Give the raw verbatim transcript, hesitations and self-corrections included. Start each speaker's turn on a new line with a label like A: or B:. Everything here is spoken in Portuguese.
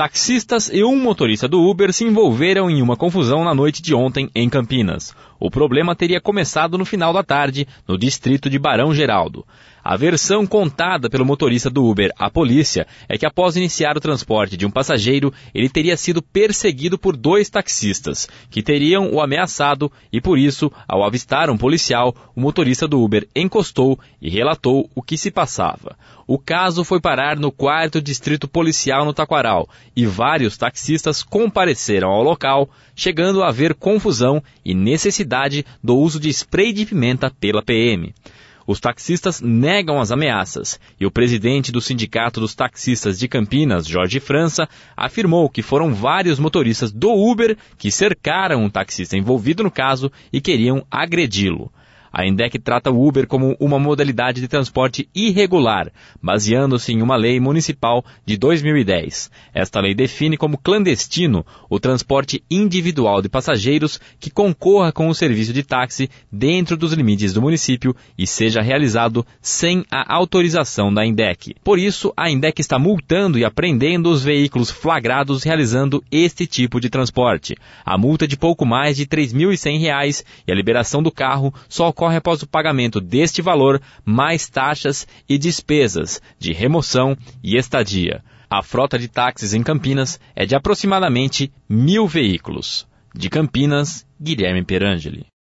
A: Taxistas e um motorista do Uber se envolveram em uma confusão na noite de ontem em Campinas. O problema teria começado no final da tarde, no distrito de Barão Geraldo. A versão contada pelo motorista do Uber à polícia é que após iniciar o transporte de um passageiro, ele teria sido perseguido por dois taxistas, que teriam o ameaçado e por isso, ao avistar um policial, o motorista do Uber encostou e relatou o que se passava. O caso foi parar no quarto Distrito Policial no Taquaral e vários taxistas compareceram ao local, chegando a haver confusão e necessidade do uso de spray de pimenta pela P M. Os taxistas negam as ameaças e o presidente do Sindicato dos Taxistas de Campinas, Jorge França, afirmou que foram vários motoristas do Uber que cercaram um taxista envolvido no caso e queriam agredi-lo. A INDEC trata o Uber como uma modalidade de transporte irregular, baseando-se em uma lei municipal de dois mil e dez. Esta lei define como clandestino o transporte individual de passageiros que concorra com o serviço de táxi dentro dos limites do município e seja realizado sem a autorização da INDEC. Por isso, a INDEC está multando e apreendendo os veículos flagrados realizando este tipo de transporte. A multa é de pouco mais de três mil e cem reais e a liberação do carro só ocorre ocorre após o pagamento deste valor, mais taxas e despesas de remoção e estadia. A frota de táxis em Campinas é de aproximadamente mil veículos. De Campinas, Guilherme Perangeli.